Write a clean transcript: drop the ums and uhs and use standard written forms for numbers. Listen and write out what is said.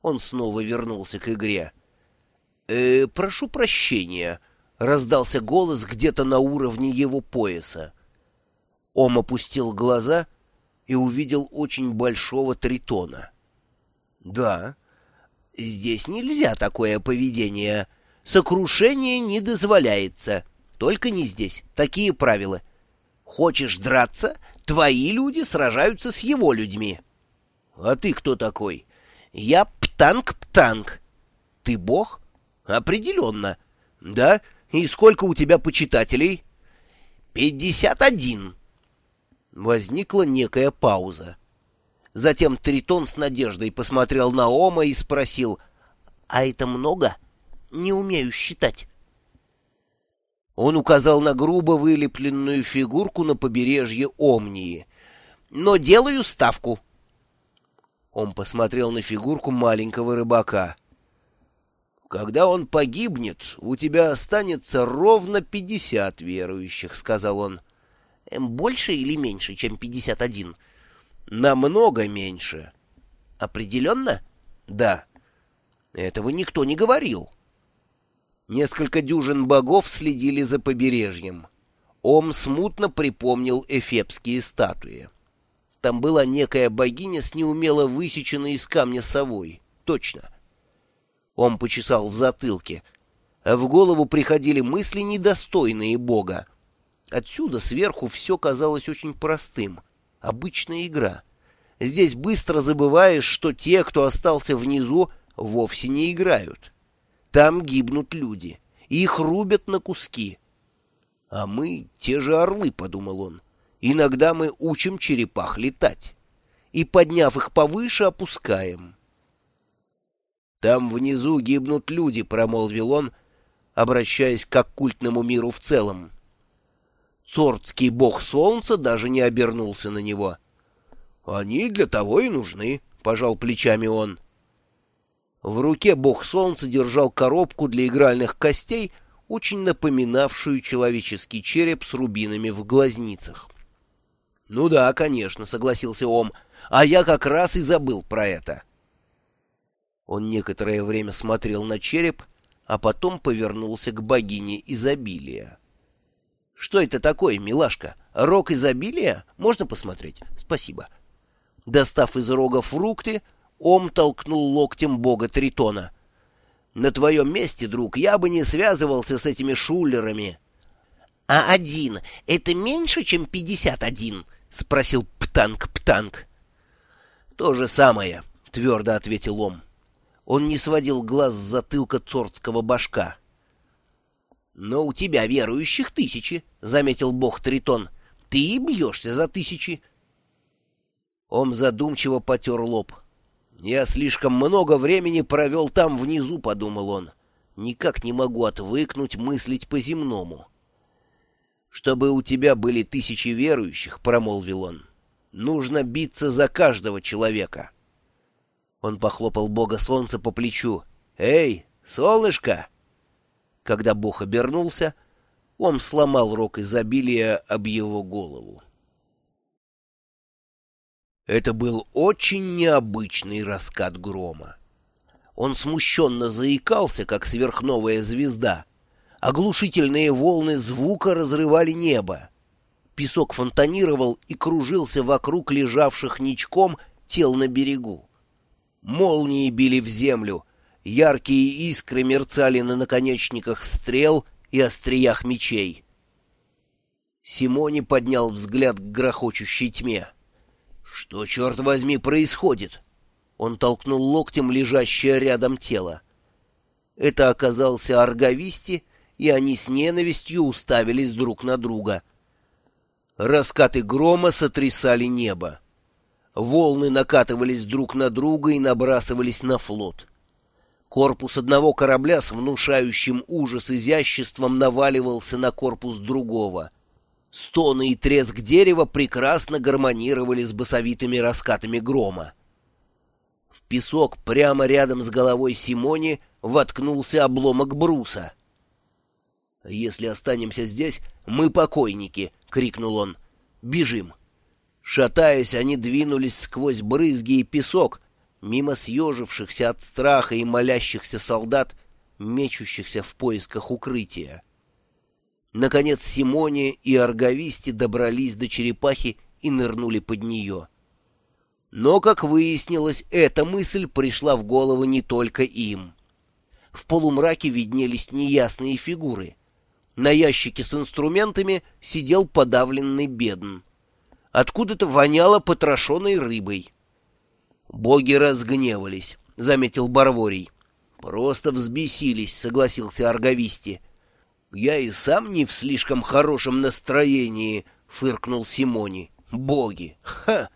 Он снова вернулся к игре. «Прошу прощения», — раздался голос где-то на уровне его пояса. Ом опустил глаза и увидел очень большого тритона. «Да, здесь нельзя такое поведение. Сокрушение не дозволяется. Только не здесь. Такие правила. Хочешь драться? Твои люди сражаются с его людьми». «А ты кто такой?» «Я Птанг-Птанг». «Ты бог?» «Определенно». «Да? И сколько у тебя почитателей?» 51. Возникла некая пауза. Затем Тритон с надеждой посмотрел на Ома и спросил: «А это много? Не умею считать». Он указал на грубо вылепленную фигурку на побережье Омнии. «Но делаю ставку». Он посмотрел на фигурку маленького рыбака. «Когда он погибнет, у тебя останется ровно 50 верующих», — сказал он. «Больше или меньше, чем 51?» «Намного меньше». «Определенно?» «Да». «Этого никто не говорил». Несколько дюжин богов следили за побережьем. Ом смутно припомнил эфепские статуи. Там была некая богиня с неумело высеченной из камня совой. Точно. Ом почесал в затылке. А в голову приходили мысли, недостойные бога. Отсюда сверху все казалось очень простым. Обычная игра. Здесь быстро забываешь, что те, кто остался внизу, вовсе не играют. Там гибнут люди. Их рубят на куски. А мы те же орлы, — подумал он. Иногда мы учим черепах летать. И, подняв их повыше, опускаем. «Там внизу гибнут люди», — промолвил он, обращаясь к оккультному миру в целом. Цордский бог солнца даже не обернулся на него. «Они для того и нужны», — пожал плечами он. В руке бог солнца держал коробку для игральных костей, очень напоминавшую человеческий череп с рубинами в глазницах. «Ну да, конечно», — согласился Ом, — «а я как раз и забыл про это». Он некоторое время смотрел на череп, а потом повернулся к богине изобилия. «Что это такое, милашка? Рог изобилия? Можно посмотреть? Спасибо». Достав из рога фрукты, Ом толкнул локтем бога Тритона. «На твоем месте, друг, я бы не связывался с этими шулерами». «А 1 — это меньше, чем 51?» — спросил Птанг-Птанг. «То же самое», — твердо ответил Ом. Он не сводил глаз с затылка цордского башка. «Но у тебя верующих 1000, — заметил бог Тритон. — Ты и бьешься за 1000. Ом задумчиво потер лоб. «Я слишком много времени провел там внизу», — подумал он. «Никак не могу отвыкнуть мыслить по-земному». «Чтобы у тебя были 1000 верующих, — промолвил он, — нужно биться за каждого человека». Он похлопал бога солнца по плечу. «Эй, солнышко!» Когда бог обернулся, он сломал рог изобилия об его голову. Это был очень необычный раскат грома. Он смущенно заикался, как сверхновая звезда. Оглушительные волны звука разрывали небо. Песок фонтанировал и кружился вокруг лежавших ничком тел на берегу. Молнии били в землю, яркие искры мерцали на наконечниках стрел и остриях мечей. Симони поднял взгляд к грохочущей тьме. «Что, черт возьми, происходит?» Он толкнул локтем лежащее рядом тело. Это оказался Арговисти, и они с ненавистью уставились друг на друга. Раскаты грома сотрясали небо. Волны накатывались друг на друга и набрасывались на флот. Корпус одного корабля с внушающим ужас изяществом наваливался на корпус другого. Стоны и треск дерева прекрасно гармонировали с басовитыми раскатами грома. В песок прямо рядом с головой Симони воткнулся обломок бруса. «Если останемся здесь, мы покойники!» — крикнул он. «Бежим!» Шатаясь, они двинулись сквозь брызги и песок, мимо съежившихся от страха и молящихся солдат, мечущихся в поисках укрытия. Наконец Симоне и Арговисти добрались до черепахи и нырнули под нее. Но, как выяснилось, эта мысль пришла в голову не только им. В полумраке виднелись неясные фигуры. На ящике с инструментами сидел подавленный Бедн. Откуда-то воняло потрошенной рыбой. «Боги разгневались», — заметил Барворий. «Просто взбесились», — согласился Арговисти. «Я и сам не в слишком хорошем настроении», — фыркнул Симони. «Боги! Ха!